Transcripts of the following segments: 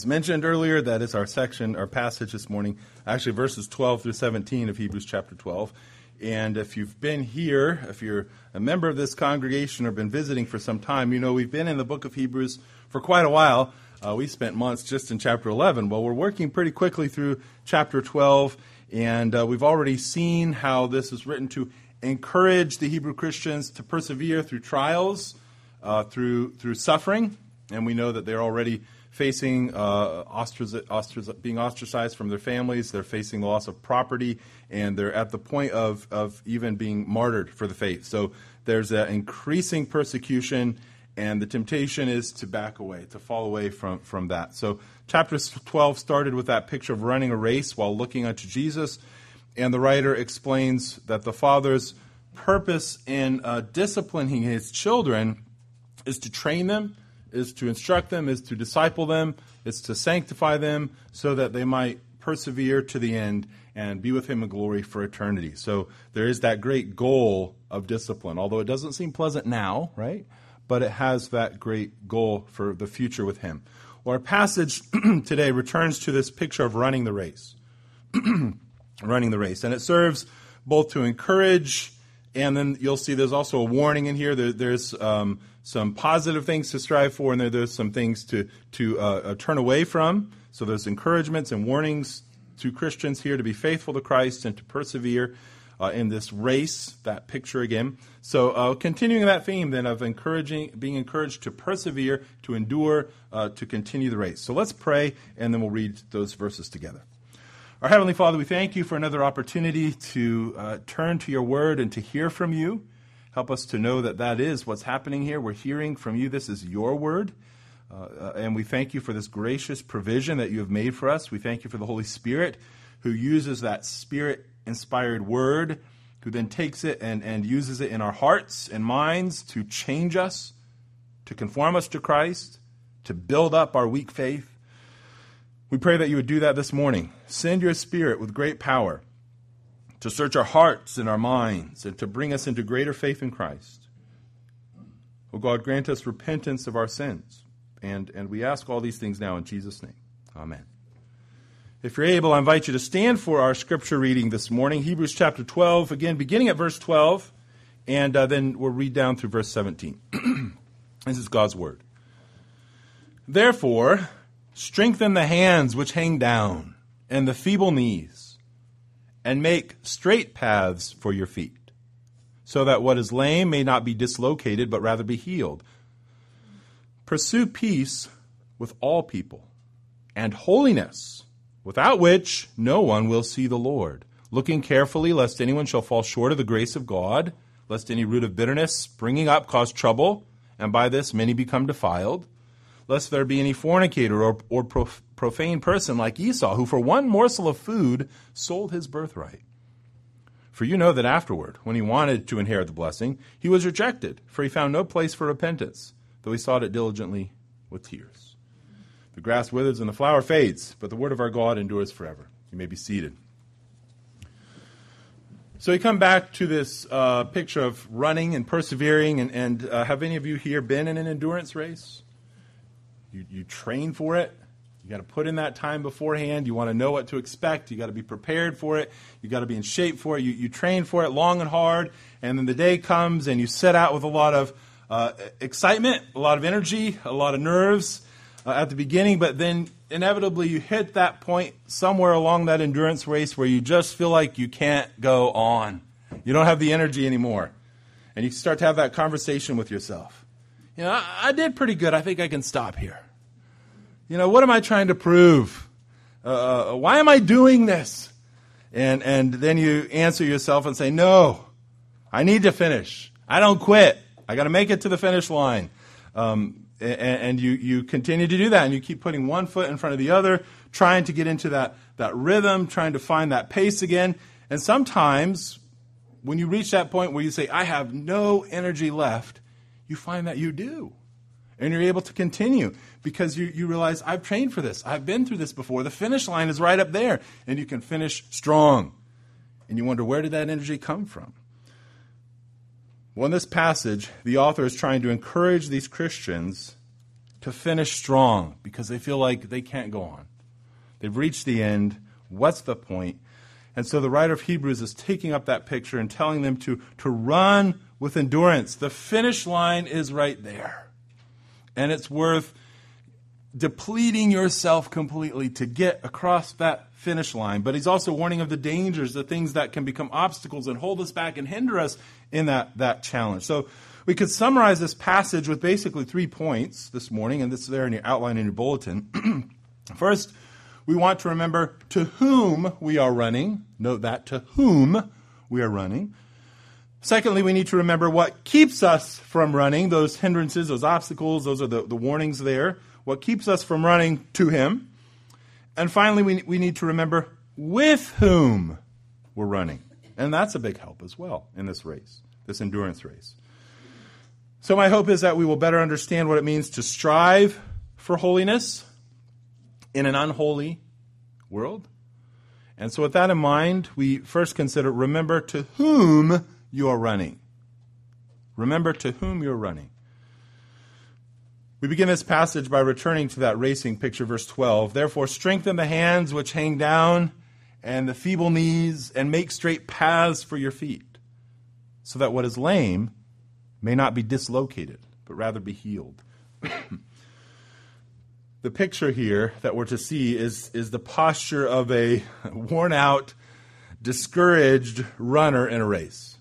As mentioned earlier, that is our passage this morning, actually verses 12 through 17 of Hebrews chapter 12. And if you've been here, if you're a member of this congregation or been visiting for some time, you know we've been in the book of Hebrews for quite a while. We spent months just in chapter 11. Well, we're working pretty quickly through chapter 12, and we've already seen how this is written to encourage the Hebrew Christians to persevere through trials, through suffering. And we know that they're already facing being ostracized from their families. They're facing the loss of property, and they're at the point of even being martyred for the faith. So there's an increasing persecution, and the temptation is to back away, to fall away from that. So chapter 12 started with that picture of running a race while looking unto Jesus, and the writer explains that the Father's purpose in disciplining his children is to train them, is to instruct them, is to disciple them, is to sanctify them so that they might persevere to the end and be with him in glory for eternity. So there is that great goal of discipline, although it doesn't seem pleasant now, right? But it has that great goal for the future with him. Well, our passage today returns to this picture of running the race. Running the race. And it serves both to encourage, and then you'll see there's also a warning in here. There's some positive things to strive for, and there's some things to turn away from. So there's encouragements and warnings to Christians here to be faithful to Christ and to persevere in this race, that picture again. So continuing that theme then of being encouraged to persevere, to endure, to continue the race. So let's pray, and then we'll read those verses together. Our Heavenly Father, we thank you for another opportunity to turn to your word and to hear from you. Help us to know that is what's happening here. We're hearing from you. This is your word. And we thank you for this gracious provision that you have made for us. We thank you for the Holy Spirit who uses that Spirit-inspired word, who then takes it and uses it in our hearts and minds to change us, to conform us to Christ, to build up our weak faith. We pray that you would do that this morning. Send your Spirit with great power to search our hearts and our minds and to bring us into greater faith in Christ. Oh God, grant us repentance of our sins. And we ask all these things now in Jesus' name. Amen. If you're able, I invite you to stand for our scripture reading this morning. Hebrews chapter 12, again, beginning at verse 12, and then we'll read down through verse 17. This is God's word. Therefore, strengthen the hands which hang down, and the feeble knees, and make straight paths for your feet, so that what is lame may not be dislocated, but rather be healed. Pursue peace with all people, and holiness, without which no one will see the Lord, looking carefully lest anyone shall fall short of the grace of God, lest any root of bitterness springing up cause trouble, and by this many become defiled, lest there be any fornicator or profane person like Esau, who for one morsel of food sold his birthright. For you know that afterward, when he wanted to inherit the blessing, he was rejected, for he found no place for repentance, though he sought it diligently with tears. The grass withers and the flower fades, but the word of our God endures forever. You may be seated. So we come back to this picture of running and persevering, and have any of you here been in an endurance race? You train for it. You got to put in that time beforehand. You want to know what to expect. You got to be prepared for it. You got to be in shape for it. You train for it long and hard, and then the day comes and you set out with a lot of excitement, a lot of energy, a lot of nerves at the beginning, but then inevitably you hit that point somewhere along that endurance race where you just feel like you can't go on. You don't have the energy anymore, and you start to have that conversation with yourself. You know, I did pretty good. I think I can stop here. You know, what am I trying to prove? Why am I doing this? And then you answer yourself and say, no, I need to finish. I don't quit. I got to make it to the finish line. And you continue to do that, and you keep putting one foot in front of the other, trying to get into that rhythm, trying to find that pace again. And sometimes when you reach that point where you say, I have no energy left, you find that you do. And you're able to continue because you realize, I've trained for this. I've been through this before. The finish line is right up there, and you can finish strong. And you wonder, where did that energy come from? Well, in this passage, the author is trying to encourage these Christians to finish strong because they feel like they can't go on. They've reached the end. What's the point? And so the writer of Hebrews is taking up that picture and telling them to run with endurance. The finish line is right there. And it's worth depleting yourself completely to get across that finish line. But he's also warning of the dangers, the things that can become obstacles and hold us back and hinder us in that challenge. So we could summarize this passage with basically 3 points this morning, and this is there in your outline in your bulletin. First, we want to remember to whom we are running. Note that, to whom we are running. Secondly, we need to remember what keeps us from running, those hindrances, those obstacles, those are the warnings there. What keeps us from running to him. And finally, we need to remember with whom we're running. And that's a big help as well in this race, this endurance race. So my hope is that we will better understand what it means to strive for holiness in an unholy world. And so with that in mind, we first consider, remember to whom you are running. Remember to whom you're running. We begin this passage by returning to that racing picture, verse 12. Therefore, strengthen the hands which hang down and the feeble knees, and make straight paths for your feet, so that what is lame may not be dislocated, but rather be healed. The picture here that we're to see is the posture of a worn-out, discouraged runner in a race.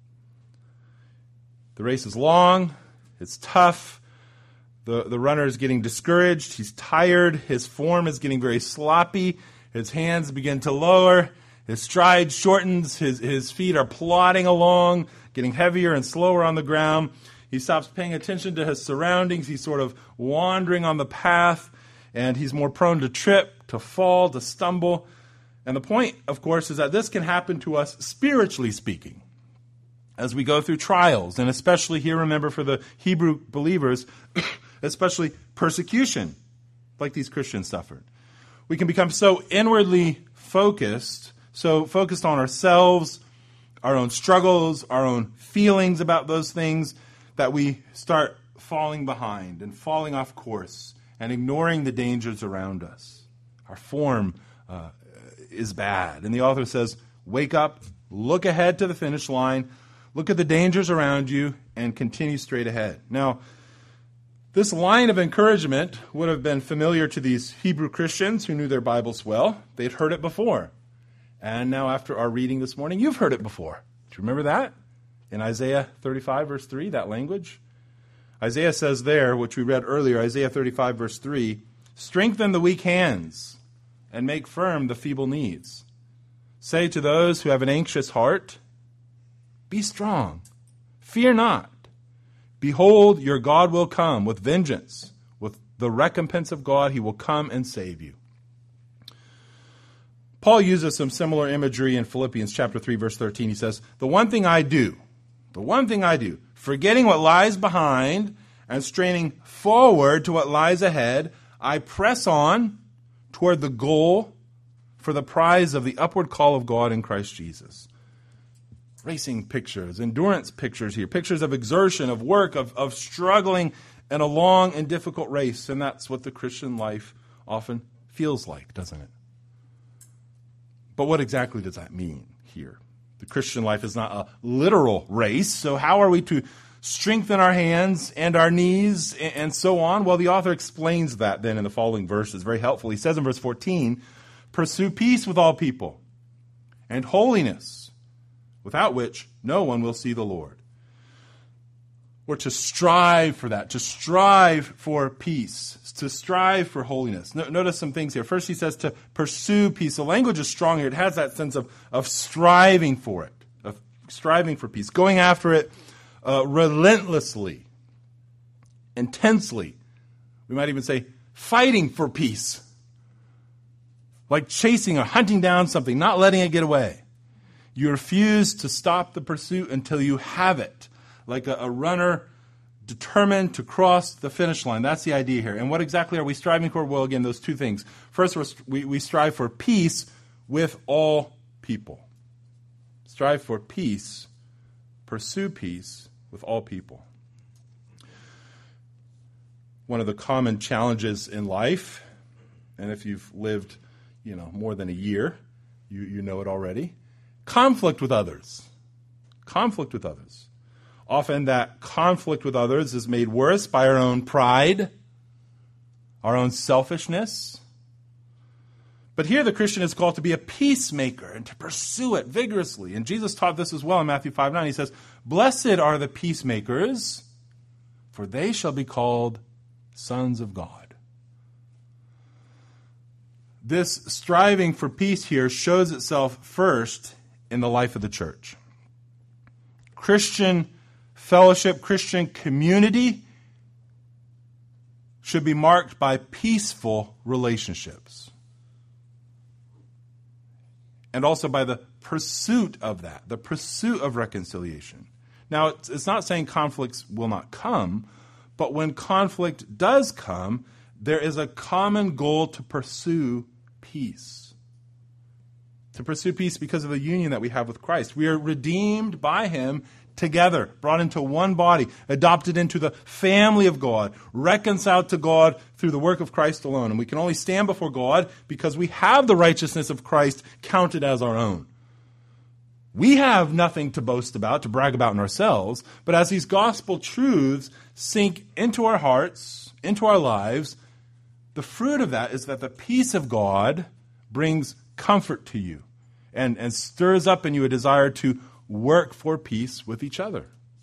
The race is long, it's tough. The runner is getting discouraged. He's tired. His form is getting very sloppy. His hands begin to lower. His stride shortens. His feet are plodding along, getting heavier and slower on the ground. He stops paying attention to his surroundings. He's sort of wandering on the path, and he's more prone to trip, to fall, to stumble. And the point, of course, is that this can happen to us spiritually speaking as we go through trials, and especially here, remember, for the Hebrew believers, especially persecution, like these Christians suffered. We can become so inwardly focused, so focused on ourselves, our own struggles, our own feelings about those things, that we start falling behind and falling off course and ignoring the dangers around us. Our form is bad. And the author says, wake up, look ahead to the finish line, look at the dangers around you, and continue straight ahead. Now, this line of encouragement would have been familiar to these Hebrew Christians who knew their Bibles well. They'd heard it before. And now after our reading this morning, you've heard it before. Do you remember that? In Isaiah 35, verse 3, that language? Isaiah says there, which we read earlier, Isaiah 35, verse 3, strengthen the weak hands and make firm the feeble knees. Say to those who have an anxious heart, be strong, fear not. Behold, your God will come with vengeance. With the recompense of God, he will come and save you. Paul uses some similar imagery in Philippians chapter 3, verse 13. He says, the one thing I do, forgetting what lies behind and straining forward to what lies ahead, I press on toward the goal for the prize of the upward call of God in Christ Jesus. Racing pictures, endurance pictures here, pictures of exertion, of work, of struggling in a long and difficult race. And that's what the Christian life often feels like, doesn't it? But what exactly does that mean here? The Christian life is not a literal race, so how are we to strengthen our hands and our knees and so on? Well, the author explains that then in the following verses, very helpful. He says in verse 14, pursue peace with all people and holiness, without which no one will see the Lord. We're to strive for that, to strive for peace, to strive for holiness. Notice some things here. First, he says to pursue peace. The language is strong here. It has that sense of striving for it, of striving for peace, going after it relentlessly, intensely. We might even say fighting for peace, like chasing or hunting down something, not letting it get away. You refuse to stop the pursuit until you have it, like a runner determined to cross the finish line. That's the idea here. And what exactly are we striving for? Well, again, those two things. First, we strive for peace with all people. Strive for peace, pursue peace with all people. one of the common challenges in life, and if you've lived, more than a year, you know it already. Conflict with others. Conflict with others. Often that conflict with others is made worse by our own pride, our own selfishness. But here the Christian is called to be a peacemaker and to pursue it vigorously. And Jesus taught this as well in Matthew 5:9. He says, "Blessed are the peacemakers, for they shall be called sons of God." This striving for peace here shows itself first in the life of the church. Christian fellowship, Christian community should be marked by peaceful relationships. And also by the pursuit of that, the pursuit of reconciliation. Now, it's not saying conflicts will not come, but when conflict does come, there is a common goal to pursue peace. To pursue peace because of the union that we have with Christ. We are redeemed by Him together, brought into one body, adopted into the family of God, reconciled to God through the work of Christ alone. And we can only stand before God because we have the righteousness of Christ counted as our own. We have nothing to boast about, to brag about in ourselves, but as these gospel truths sink into our hearts, into our lives, the fruit of that is that the peace of God brings comfort to you and stirs up in you a desire to work for peace with each other.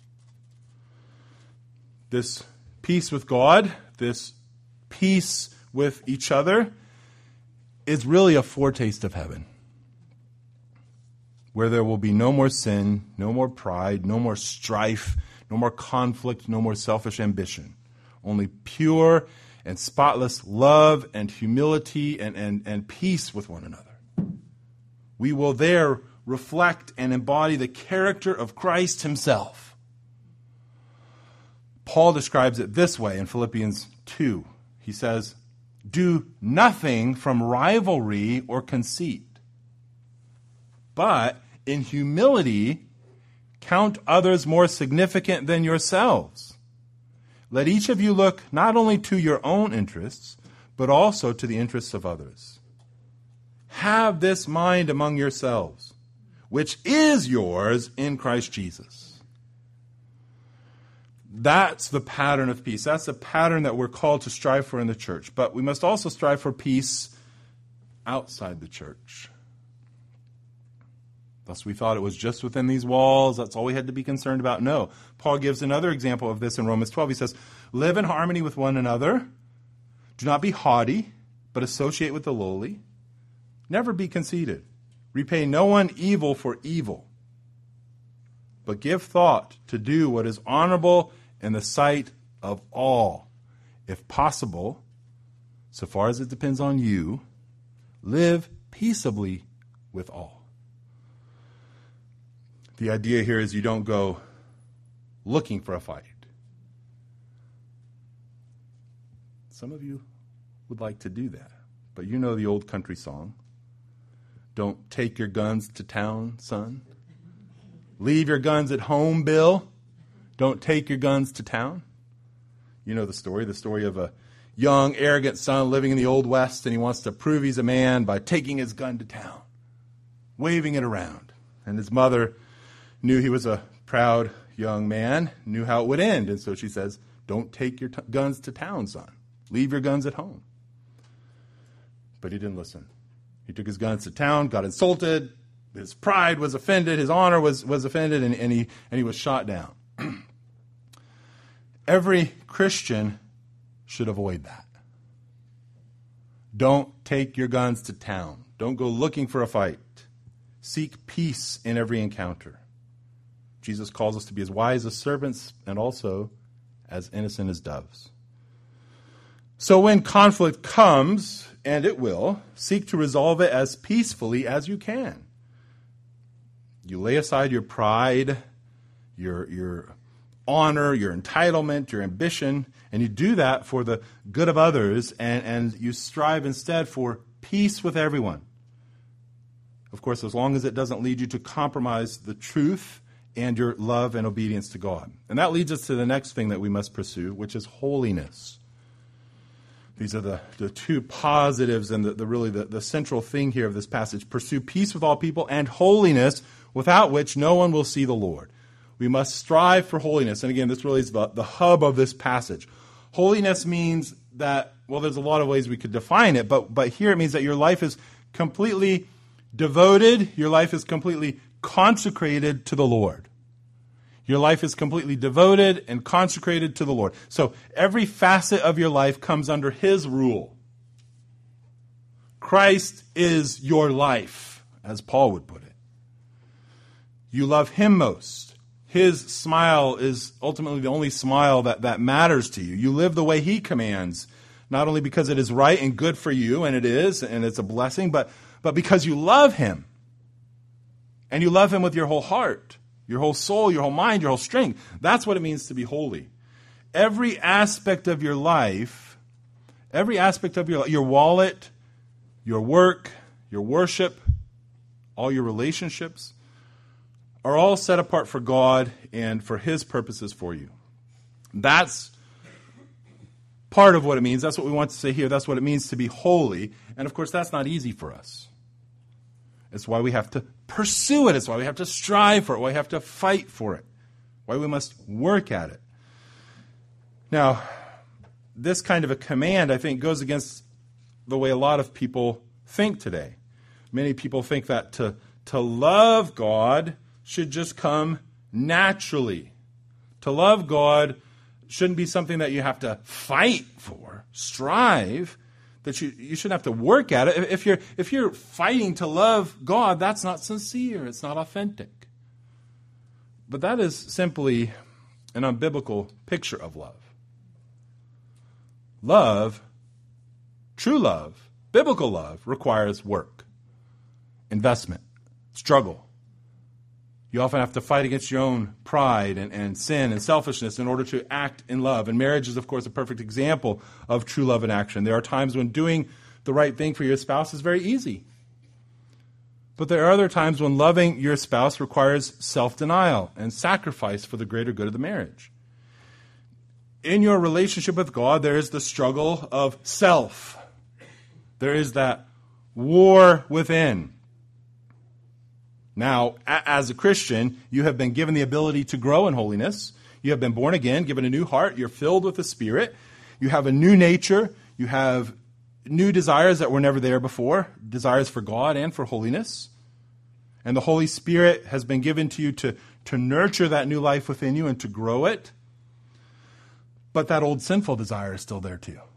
This peace with God, this peace with each other, is really a foretaste of heaven, where there will be no more sin, no more pride, no more strife, no more conflict, no more selfish ambition. Only pure and spotless love and humility and peace with one another. We will there reflect and embody the character of Christ Himself. Paul describes it this way in Philippians 2. He says, "Do nothing from rivalry or conceit, but in humility count others more significant than yourselves. Let each of you look not only to your own interests, but also to the interests of others. Have this mind among yourselves, which is yours in Christ Jesus." That's the pattern of peace. That's the pattern that we're called to strive for in the church. But we must also strive for peace outside the church. Thus we thought it was just within these walls. That's all we had to be concerned about. No. Paul gives another example of this in Romans 12. He says, "Live in harmony with one another. Do not be haughty, but associate with the lowly. Never be conceited. Repay no one evil for evil, but give thought to do what is honorable in the sight of all. If possible, so far as it depends on you, live peaceably with all." The idea here is you don't go looking for a fight. Some of you would like to do that, but you know the old country song. Don't take your guns to town, son. Leave your guns at home, Bill. Don't take your guns to town. You know the story of a young, arrogant son living in the Old West, and he wants to prove he's a man by taking his gun to town, waving it around. And his mother knew he was a proud young man, knew how it would end, and so she says, "Don't take your guns to town, son. Leave your guns at home." But he didn't listen. He took his guns to town, got insulted, his pride was offended, his honor was offended, and he was shot down. Every Christian should avoid that. Don't take your guns to town. Don't go looking for a fight. Seek peace in every encounter. Jesus calls us to be as wise as serpents and also as innocent as doves. So when conflict comes, and it will, seek to resolve it as peacefully as you can. You lay aside your pride, your honor, your entitlement, your ambition, and you do that for the good of others, and you strive instead for peace with everyone. Of course, as long as it doesn't lead you to compromise the truth and your love and obedience to God. And that leads us to the next thing that we must pursue, which is holiness. These are the two positives and the central thing here of this passage. Pursue peace with all people and holiness, without which no one will see the Lord. We must strive for holiness. And again, this really is the hub of this passage. Holiness means that, well, there's a lot of ways we could define it, but here it means that your life is completely devoted, your life is completely consecrated to the Lord. Your life is completely devoted and consecrated to the Lord. So every facet of your life comes under His rule. Christ is your life, as Paul would put it. You love Him most. His smile is ultimately the only smile that matters to you. You live the way He commands, not only because it is right and good for you, and it is, and it's a blessing, but because you love Him. And you love Him with your whole heart, your whole soul, your whole mind, your whole strength. That's what it means to be holy. Every aspect of your life, your wallet, your work, your worship, all your relationships, are all set apart for God and for His purposes for you. That's part of what it means. That's what we want to say here. That's what it means to be holy. And of course, that's not easy for us. It's why we have to pursue it. It's why we have to strive for it. Why we have to fight for it. Why we must work at it. Now, this kind of a command, I think, goes against the way a lot of people think today. Many people think that to love God should just come naturally. To love God shouldn't be something that you have to fight for, strive, that you shouldn't have to work at it. If you're fighting to love God, that's not sincere. It's not authentic. But that is simply an unbiblical picture of love. Love, true love, biblical love, requires work, investment, struggle. You often have to fight against your own pride and sin and selfishness in order to act in love. And marriage is, of course, a perfect example of true love in action. There are times when doing the right thing for your spouse is very easy. But there are other times when loving your spouse requires self-denial and sacrifice for the greater good of the marriage. In your relationship with God, there is the struggle of self. There is that war within. Now, as a Christian, you have been given the ability to grow in holiness. You have been born again, given a new heart. You're filled with the Spirit. You have a new nature. You have new desires that were never there before, desires for God and for holiness. And the Holy Spirit has been given to you to nurture that new life within you and to grow it. But that old sinful desire is still there too.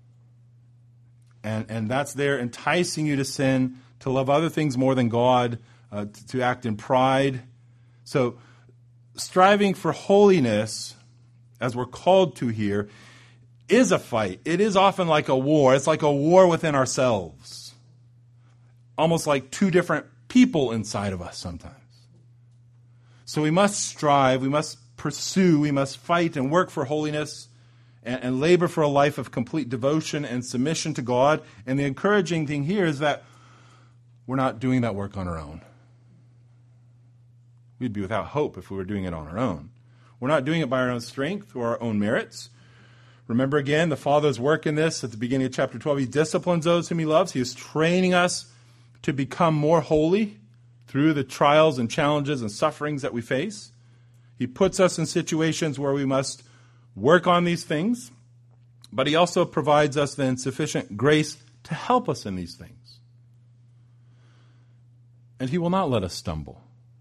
And that's there enticing you to sin, to love other things more than God, to act in pride. So striving for holiness, as we're called to here, is a fight. It is often like a war. It's like a war within ourselves. Almost like two different people inside of us sometimes. So we must strive, we must pursue, we must fight and work for holiness and labor for a life of complete devotion and submission to God. And the encouraging thing here is that we're not doing that work on our own. We'd be without hope if we were doing it on our own. We're not doing it by our own strength or our own merits. Remember again, the Father's work in this at the beginning of chapter 12. He disciplines those whom He loves. He is training us to become more holy through the trials and challenges and sufferings that we face. He puts us in situations where we must work on these things, but He also provides us then sufficient grace to help us in these things. And He will not let us stumble.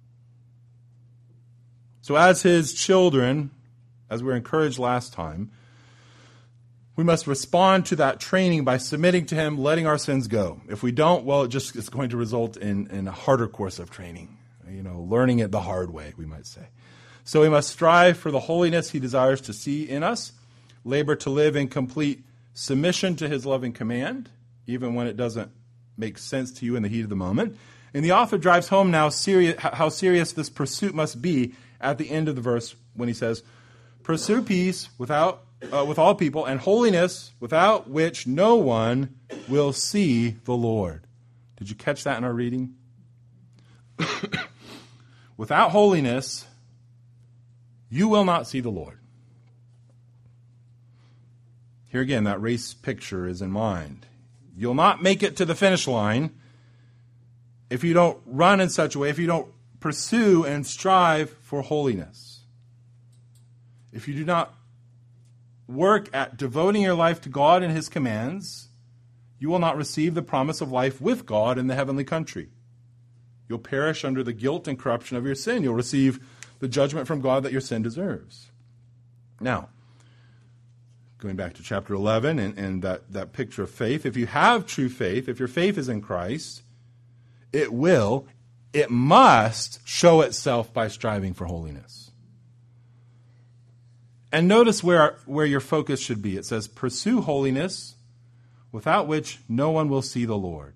So as His children, as we were encouraged last time, we must respond to that training by submitting to Him, letting our sins go. If we don't, well, it's going to result in a harder course of training, learning it the hard way, we might say. So we must strive for the holiness He desires to see in us, labor to live in complete submission to His loving command, even when it doesn't make sense to you in the heat of the moment. And the author drives home now how serious this pursuit must be at the end of the verse when he says, "Pursue peace with all people, and holiness, without which no one will see the Lord." Did you catch that in our reading? Without holiness, you will not see the Lord. Here again, that race picture is in mind. You'll not make it to the finish line if you don't run in such a way, if you don't pursue and strive for holiness. If you do not work at devoting your life to God and His commands, you will not receive the promise of life with God in the heavenly country. You'll perish under the guilt and corruption of your sin. You'll receive the judgment from God that your sin deserves. Now, going back to chapter 11 and that picture of faith, if you have true faith, if your faith is in Christ, it must show itself by striving for holiness. And notice where your focus should be. It says, pursue holiness, without which no one will see the Lord.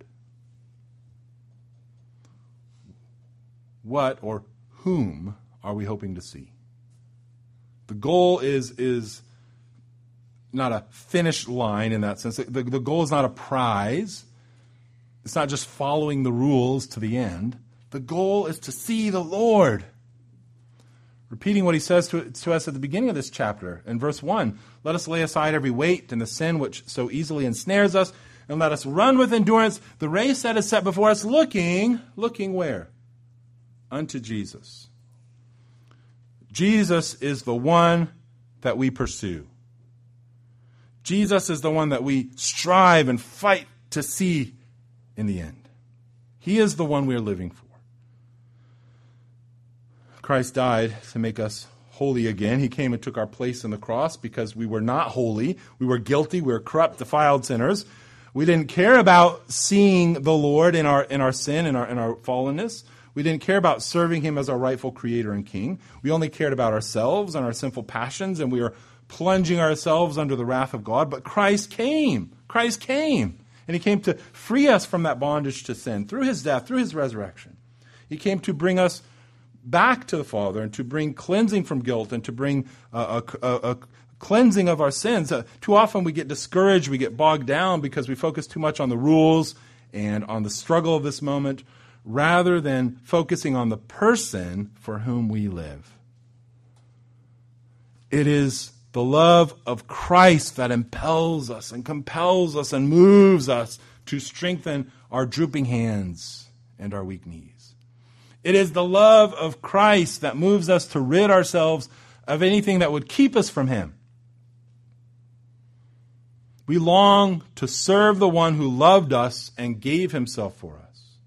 What or whom are we hoping to see? The goal is not a finish line in that sense. The goal is not a prize. It's not just following the rules to the end. The goal is to see the Lord. Repeating what he says to us at the beginning of this chapter, in verse 1, let us lay aside every weight and the sin which so easily ensnares us, and let us run with endurance the race that is set before us, looking where? Unto Jesus. Jesus is the one that we pursue. Jesus is the one that we strive and fight to see in the end. He is the one we are living for. Christ died to make us holy again. He came and took our place on the cross because we were not holy. We were guilty. We were corrupt, defiled sinners. We didn't care about seeing the Lord in our sin, in our fallenness. We didn't care about serving Him as our rightful Creator and King. We only cared about ourselves and our sinful passions, and we were plunging ourselves under the wrath of God. But Christ came. Christ came. And He came to free us from that bondage to sin through His death, through His resurrection. He came to bring us back to the Father and to bring cleansing from guilt and to bring a cleansing of our sins. Too often we get discouraged, we get bogged down because we focus too much on the rules and on the struggle of this moment rather than focusing on the person for whom we live. It is the love of Christ that impels us and compels us and moves us to strengthen our drooping hands and our weak knees. It is the love of Christ that moves us to rid ourselves of anything that would keep us from Him. We long to serve the one who loved us and gave Himself for us.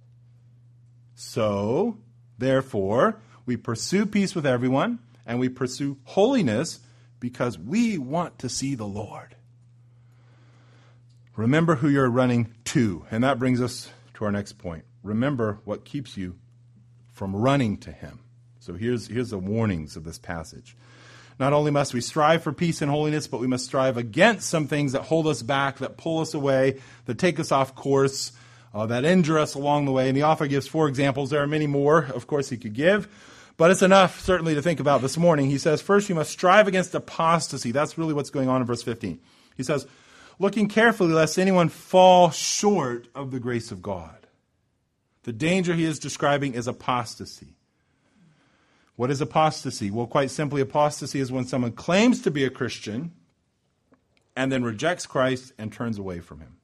So, therefore, we pursue peace with everyone and we pursue holiness because we want to see the Lord. Remember who you're running to. And that brings us to our next point. Remember what keeps you from running to Him. So here's the warnings of this passage. Not only must we strive for peace and holiness, but we must strive against some things that hold us back, that pull us away, that take us off course, that injure us along the way. And the author gives 4 examples. There are many more, of course, he could give. But it's enough, certainly, to think about this morning. He says, first, you must strive against apostasy. That's really what's going on in verse 15. He says, looking carefully lest anyone fall short of the grace of God. The danger he is describing is apostasy. What is apostasy? Well, quite simply, apostasy is when someone claims to be a Christian and then rejects Christ and turns away from Him.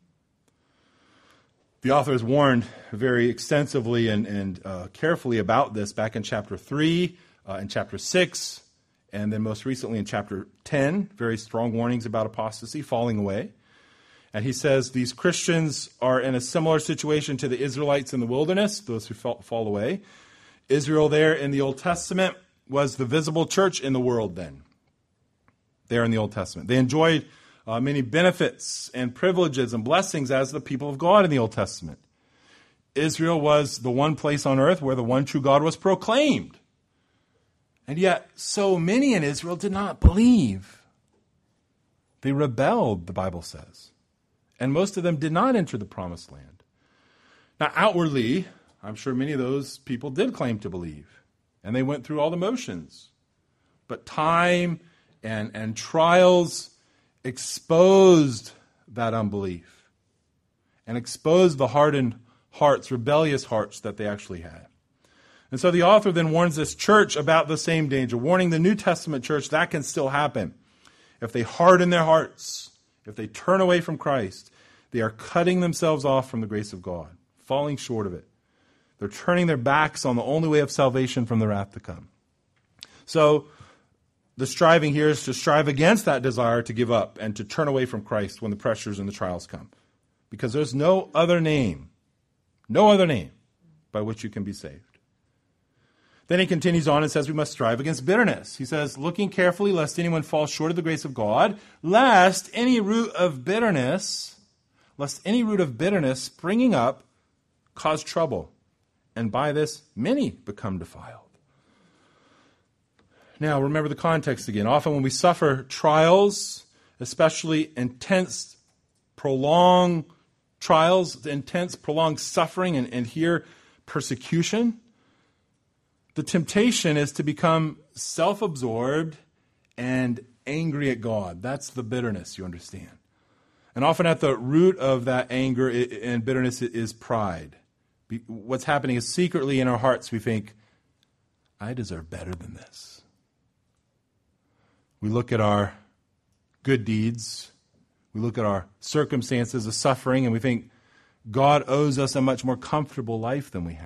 The author has warned very extensively and carefully about this back in chapter 3, in chapter 6, and then most recently in chapter 10, very strong warnings about apostasy, falling away. And he says these Christians are in a similar situation to the Israelites in the wilderness, those who fall away. Israel there in the Old Testament was the visible church in the world then, there in the Old Testament. They enjoyed many benefits and privileges and blessings as the people of God in the Old Testament. Israel was the one place on earth where the one true God was proclaimed. And yet, so many in Israel did not believe. They rebelled, the Bible says. And most of them did not enter the promised land. Now, outwardly, I'm sure many of those people did claim to believe. And they went through all the motions. But time and trials exposed that unbelief and exposed the hardened hearts, rebellious hearts that they actually had. And so the author then warns this church about the same danger, warning the New Testament church that can still happen if they harden their hearts if they turn away from Christ, they are cutting themselves off from the grace of God, falling short of it. They're turning their backs on the only way of salvation from the wrath to come. So the striving here is to strive against that desire to give up and to turn away from Christ when the pressures and the trials come. Because there's no other name by which you can be saved. Then he continues on and says we must strive against bitterness. He says, looking carefully lest anyone fall short of the grace of God, lest any root of bitterness springing up cause trouble. And by this, many become defiled. Now, remember the context again. Often when we suffer trials, especially intense, prolonged trials, intense, prolonged suffering, and here persecution, the temptation is to become self-absorbed and angry at God. That's the bitterness, you understand. And often at the root of that anger and bitterness is pride. What's happening is secretly in our hearts we think, I deserve better than this. We look at our good deeds, we look at our circumstances of suffering, and we think God owes us a much more comfortable life than we have.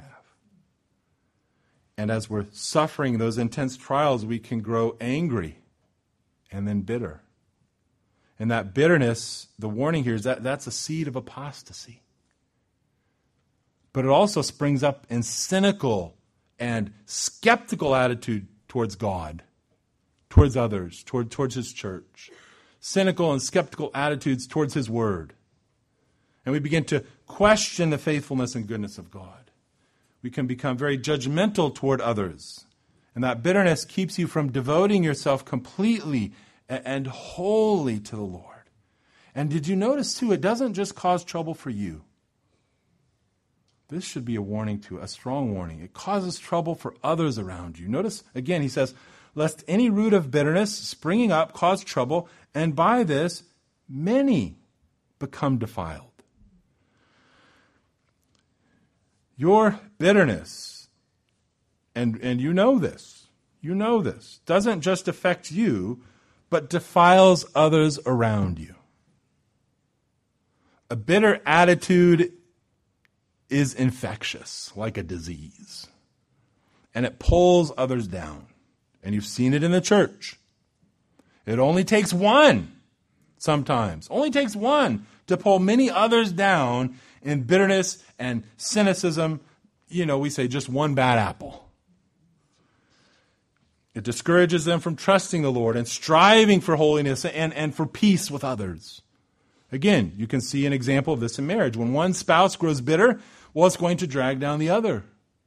And as we're suffering those intense trials, we can grow angry and then bitter. And that bitterness, the warning here is that that's a seed of apostasy. But it also springs up in cynical and skeptical attitude towards God, towards others, towards His church. Cynical and skeptical attitudes towards His Word. And we begin to question the faithfulness and goodness of God. We can become very judgmental toward others. And that bitterness keeps you from devoting yourself completely and wholly to the Lord. And did you notice too, it doesn't just cause trouble for you. This should be a warning to a strong warning. It causes trouble for others around you. Notice, again, he says, lest any root of bitterness springing up cause trouble, and by this many become defiled. Your bitterness, and you know this, doesn't just affect you, but defiles others around you. A bitter attitude is infectious, like a disease. And it pulls others down. And you've seen it in the church. It only takes one, sometimes. Only takes one to pull many others down in bitterness and cynicism. We say just one bad apple. It discourages them from trusting the Lord and striving for holiness and for peace with others. Again, you can see an example of this in marriage. When one spouse grows bitter, well, it's going to drag down the other.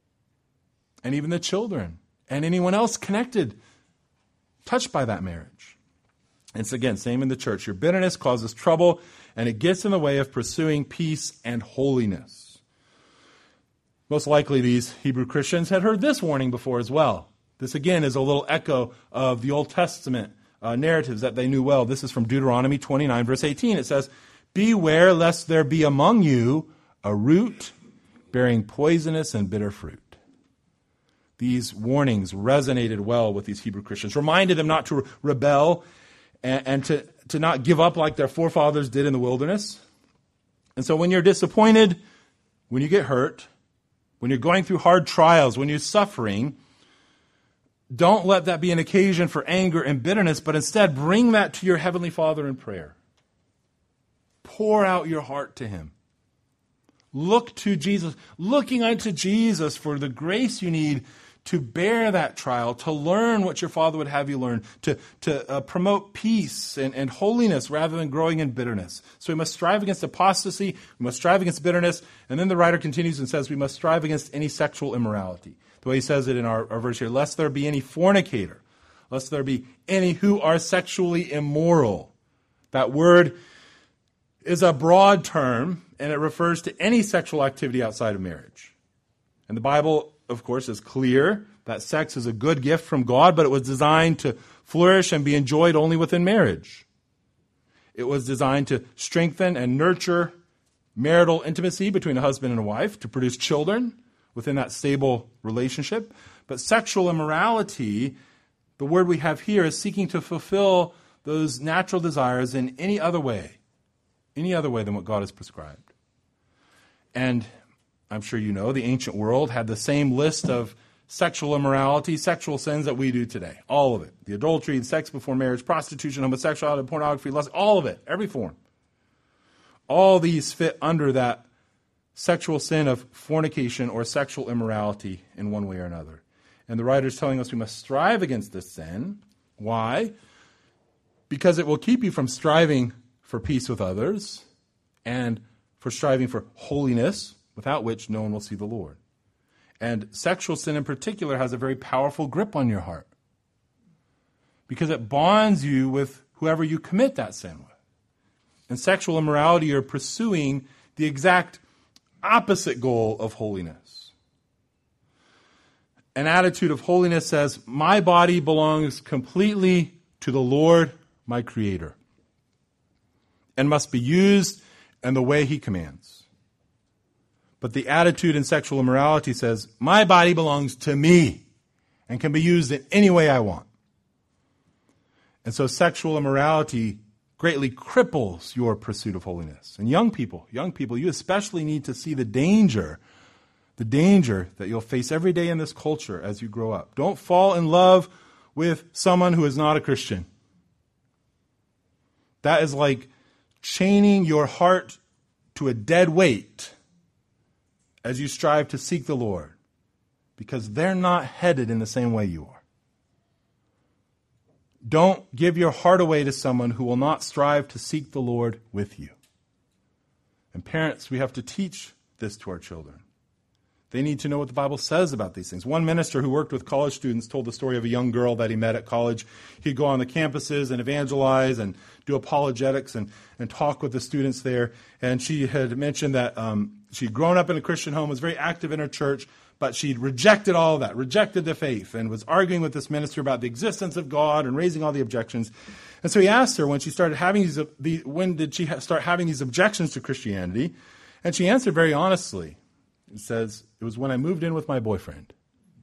And even the children. And anyone else connected, touched by that marriage. And it's again, same in the church. Your bitterness causes trouble, and it gets in the way of pursuing peace and holiness. Most likely these Hebrew Christians had heard this warning before as well. This again is a little echo of the Old Testament narratives that they knew well. This is from Deuteronomy 29, verse 18. It says, beware lest there be among you a root bearing poisonous and bitter fruit. These warnings resonated well with these Hebrew Christians, reminded them not to rebel and to not give up like their forefathers did in the wilderness. And so when you're disappointed, when you get hurt, when you're going through hard trials, when you're suffering, don't let that be an occasion for anger and bitterness, but instead bring that to your Heavenly Father in prayer. Pour out your heart to Him. Look to Jesus, looking unto Jesus for the grace you need to bear that trial, to learn what your Father would have you learn, to promote peace and holiness rather than growing in bitterness. So we must strive against apostasy, we must strive against bitterness, and then the writer continues and says we must strive against any sexual immorality. The way he says it in our verse here, lest there be any fornicator, lest there be any who are sexually immoral. That word is a broad term, and it refers to any sexual activity outside of marriage. And the Bible, of course, is clear that sex is a good gift from God, but it was designed to flourish and be enjoyed only within marriage. It was designed to strengthen and nurture marital intimacy between a husband and a wife, to produce children within that stable relationship. But sexual immorality, the word we have here, is seeking to fulfill those natural desires in any other way any other way than what God has prescribed. And I'm sure you know, the ancient world had the same list of sexual immorality, sexual sins that we do today. All of it. The adultery, sex before marriage, prostitution, homosexuality, pornography, lust, all of it. Every form. All these fit under that sexual sin of fornication or sexual immorality in one way or another. And the writer is telling us we must strive against this sin. Why? Because it will keep you from striving for peace with others and for striving for holiness, without which no one will see the Lord. And sexual sin in particular has a very powerful grip on your heart because it bonds you with whoever you commit that sin with. In sexual immorality, you're pursuing the exact opposite goal of holiness. An attitude of holiness says, my body belongs completely to the Lord, my Creator, and must be used in the way He commands. But the attitude in sexual immorality says, my body belongs to me and can be used in any way I want. And so sexual immorality greatly cripples your pursuit of holiness. And young people, you especially need to see the danger that you'll face every day in this culture as you grow up. Don't fall in love with someone who is not a Christian. That is like chaining your heart to a dead weight as you strive to seek the Lord, because they're not headed in the same way you are. Don't give your heart away to someone who will not strive to seek the Lord with you. And parents, we have to teach this to our children. They need to know what the Bible says about these things. One minister who worked with college students told the story of a young girl that he met at college. He'd go on the campuses and evangelize and do apologetics and talk with the students there. And she had mentioned that she'd grown up in a Christian home, was very active in her church, but she'd rejected all of that, rejected the faith, and was arguing with this minister about the existence of God and raising all the objections. And so he asked her when she started having when did she start having these objections to Christianity? And she answered very honestly. It says, it was when I moved in with my boyfriend.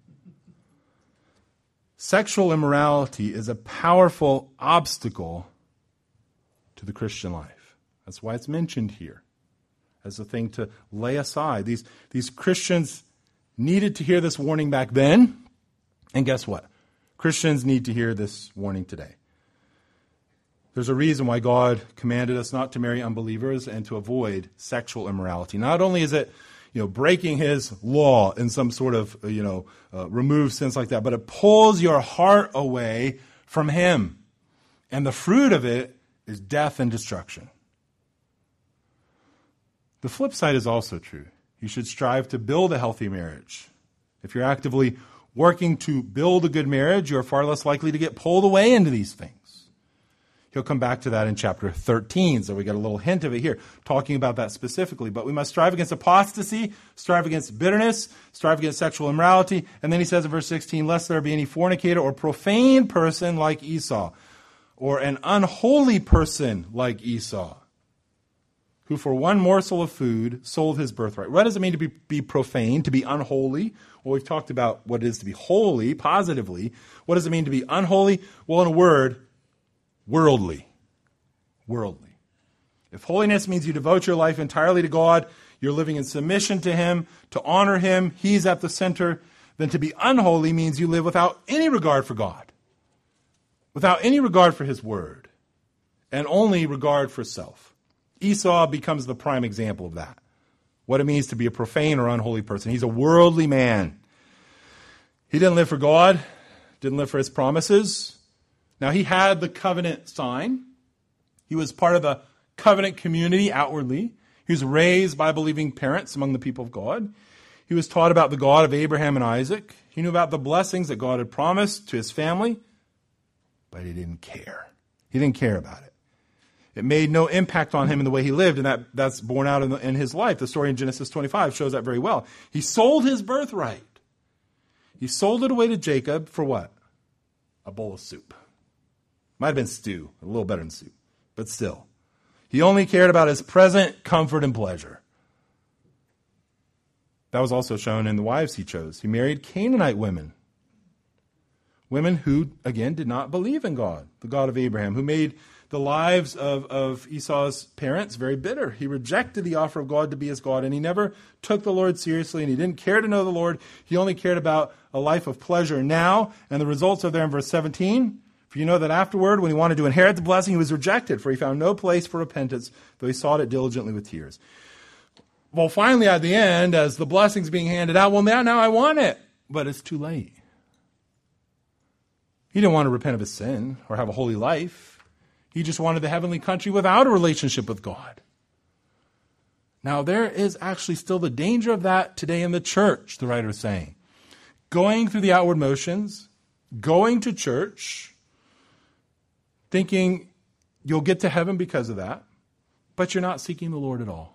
Sexual immorality is a powerful obstacle to the Christian life. That's why it's mentioned here as a thing to lay aside. These Christians needed to hear this warning back then, and guess what? Christians need to hear this warning today. There's a reason why God commanded us not to marry unbelievers and to avoid sexual immorality. Not only is it breaking His law in some sort of, remove sins like that, but it pulls your heart away from Him. And the fruit of it is death and destruction. The flip side is also true. You should strive to build a healthy marriage. If you're actively working to build a good marriage, you're far less likely to get pulled away into these things. He'll come back to that in chapter 13, so we got a little hint of it here, talking about that specifically. But we must strive against apostasy, strive against bitterness, strive against sexual immorality. And then he says in verse 16, lest there be any fornicator or profane person like Esau, or an unholy person like Esau, who for one morsel of food sold his birthright. What does it mean to be profane, to be unholy? Well, we've talked about what it is to be holy, positively. What does it mean to be unholy? Well, in a word, worldly. Worldly. If holiness means you devote your life entirely to God, you're living in submission to Him, to honor Him, He's at the center, then to be unholy means you live without any regard for God, without any regard for His word, and only regard for self. Esau becomes the prime example of that, what it means to be a profane or unholy person. He's a worldly man. He didn't live for God, didn't live for His promises. Now, he had the covenant sign. He was part of the covenant community outwardly. He was raised by believing parents among the people of God. He was taught about the God of Abraham and Isaac. He knew about the blessings that God had promised to his family, but he didn't care. He didn't care about it. It made no impact on him in the way he lived, and that's borne out in his life. The story in Genesis 25 shows that very well. He sold his birthright. He sold it away to Jacob for what? A bowl of soup. Might have been stew, a little better than soup, but still. He only cared about his present comfort and pleasure. That was also shown in the wives he chose. He married Canaanite women. Women who, again, did not believe in God, the God of Abraham, who made the lives of Esau's parents very bitter. He rejected the offer of God to be his God, and he never took the Lord seriously, and he didn't care to know the Lord. He only cared about a life of pleasure now, and the results are there in verse 17. For you know that afterward, when he wanted to inherit the blessing, he was rejected, for he found no place for repentance, though he sought it diligently with tears. Well, finally, at the end, as the blessing's being handed out, well, now I want it, but it's too late. He didn't want to repent of his sin or have a holy life. He just wanted the heavenly country without a relationship with God. Now, there is actually still the danger of that today in the church, the writer is saying. Going through the outward motions, going to church, thinking you'll get to heaven because of that, but you're not seeking the Lord at all.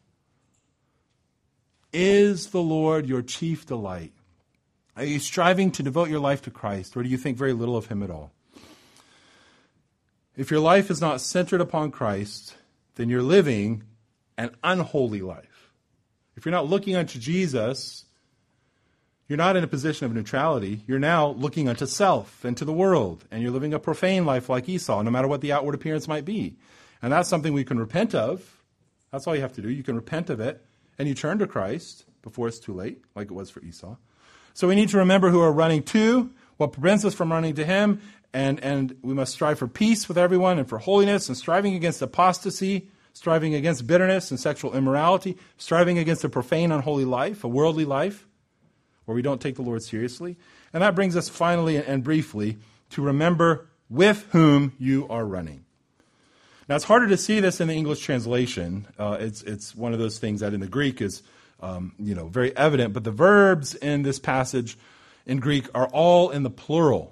Is the Lord your chief delight? Are you striving to devote your life to Christ, or do you think very little of him at all? If your life is not centered upon Christ, then you're living an unholy life. If you're not looking unto Jesus, you're not in a position of neutrality. You're now looking unto self and to the world, and you're living a profane life like Esau, no matter what the outward appearance might be. And that's something we can repent of. That's all you have to do. You can repent of it, and you turn to Christ before it's too late, like it was for Esau. So we need to remember who we're running to, what prevents us from running to him, and we must strive for peace with everyone and for holiness and striving against apostasy, striving against bitterness and sexual immorality, striving against a profane, unholy life, a worldly life where we don't take the Lord seriously. And that brings us finally and briefly to remember with whom you are running. Now, it's harder to see this in the English translation. It's one of those things that in the Greek is very evident, but the verbs in this passage in Greek are all in the plural.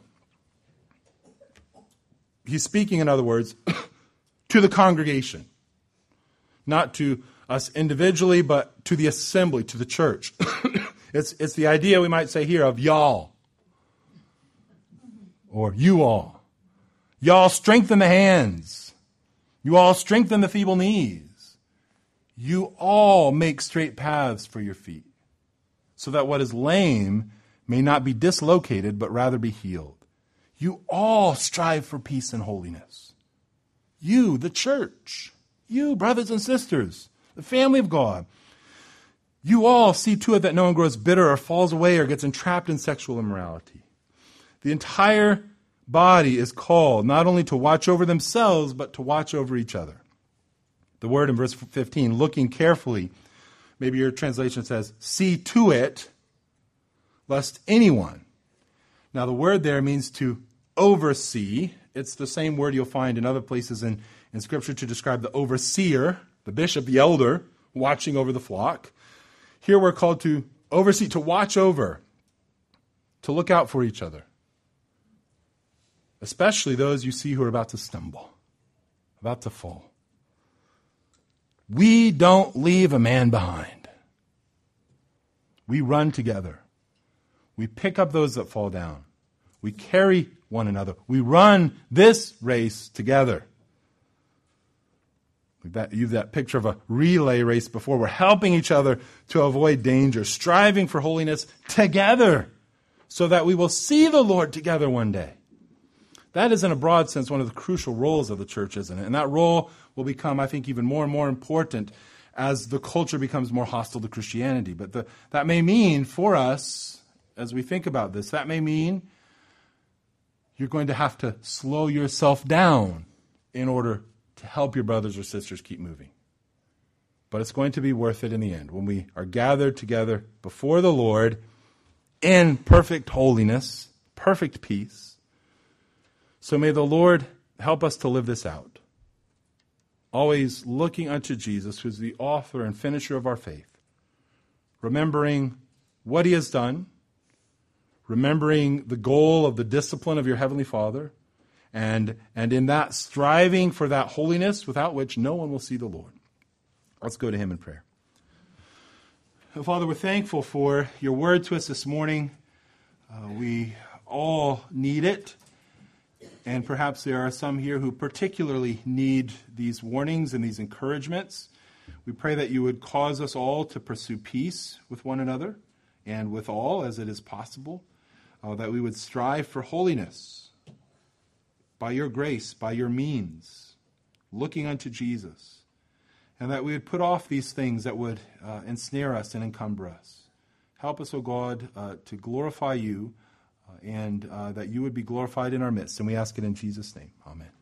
He's speaking, in other words, to the congregation, not to us individually, but to the assembly, to the church. It's the idea, we might say here, of y'all, or you all. Y'all strengthen the hands. You all strengthen the feeble knees. You all make straight paths for your feet, so that what is lame may not be dislocated, but rather be healed. You all strive for peace and holiness. You, the church. You, brothers and sisters, the family of God. You all see to it that no one grows bitter or falls away or gets entrapped in sexual immorality. The entire body is called not only to watch over themselves, but to watch over each other. The word in verse 15, looking carefully, maybe your translation says, see to it, lest anyone. Now the word there means to oversee. It's the same word you'll find in other places in Scripture to describe the overseer, the bishop, the elder, watching over the flock. Here we're called to oversee, to watch over, to look out for each other. Especially those you see who are about to stumble, about to fall. We don't leave a man behind. We run together. We pick up those that fall down. We carry one another. We run this race together. We've used that picture of a relay race before. We're helping each other to avoid danger, striving for holiness together so that we will see the Lord together one day. That is, in a broad sense, one of the crucial roles of the church, isn't it? And that role will become, I think, even more and more important as the culture becomes more hostile to Christianity. But that may mean for us, as we think about this, that may mean you're going to have to slow yourself down in order to help your brothers or sisters keep moving. But it's going to be worth it in the end when we are gathered together before the Lord in perfect holiness, perfect peace. So may the Lord help us to live this out, always looking unto Jesus, who's the author and finisher of our faith, remembering what he has done, remembering the goal of the discipline of your Heavenly Father, and in that striving for that holiness without which no one will see the Lord. Let's go to him in prayer. Father, we're thankful for your word to us this morning. We all need it, and perhaps there are some here who particularly need these warnings and these encouragements. We pray that you would cause us all to pursue peace with one another and with all as it is possible. that we would strive for holiness by your grace, by your means, looking unto Jesus, and that we would put off these things that would ensnare us and encumber us. Help us, O God, to glorify you, and that you would be glorified in our midst. And we ask it in Jesus' name. Amen.